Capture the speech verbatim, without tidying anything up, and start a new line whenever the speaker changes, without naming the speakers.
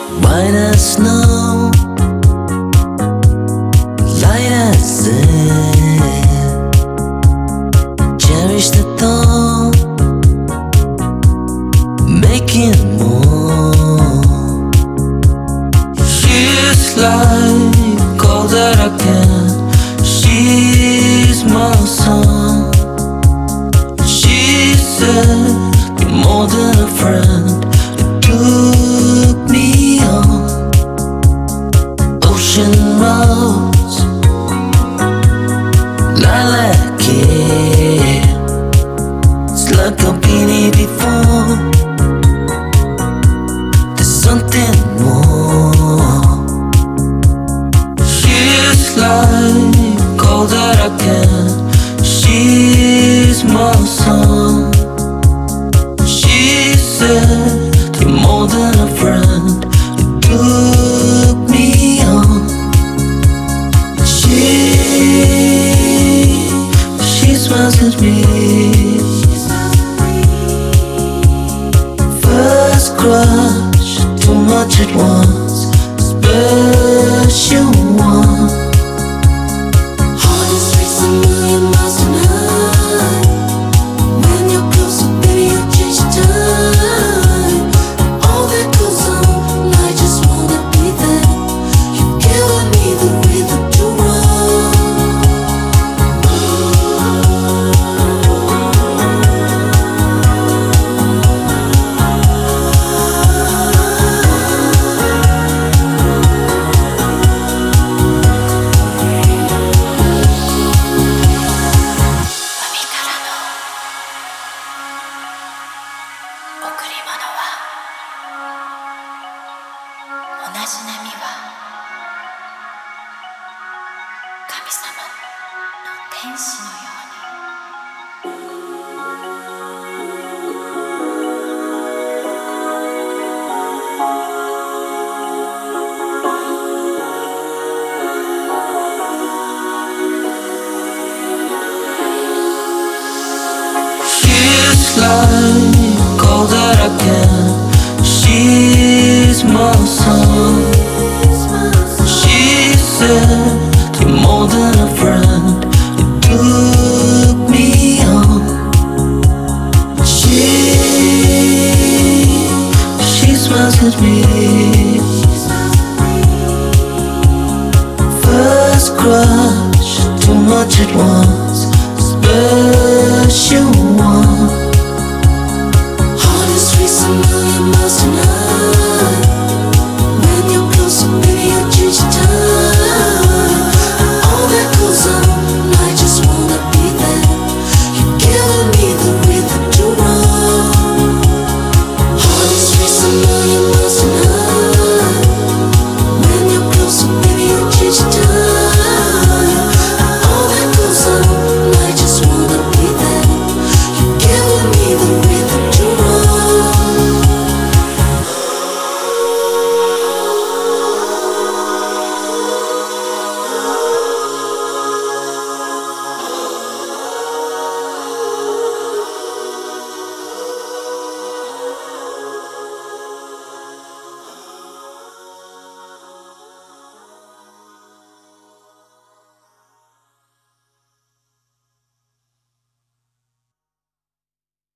white as snow, light as air. Cherish the thought, making more. She's like all that I can. She's my sun. She said you're more than a friend. It took me on ocean roads, lilac hair. It's like I've been here before. There's something more. She's like all that I can. She's my sun. She said you're more than a friend. It took me on. She, she smiles at me. First crush, too much at once. Special one. Heart is racing a million miles tonight. When you're closer, baby, you change time. All that goes on, I just wanna be there. You've given me the rhythm to run. She's like all that I can. She's my sun. She said you're more than a friend. It took me on. She, she smiles at me. First crush, too much at once. Special one. Heart is racing a million miles tonight.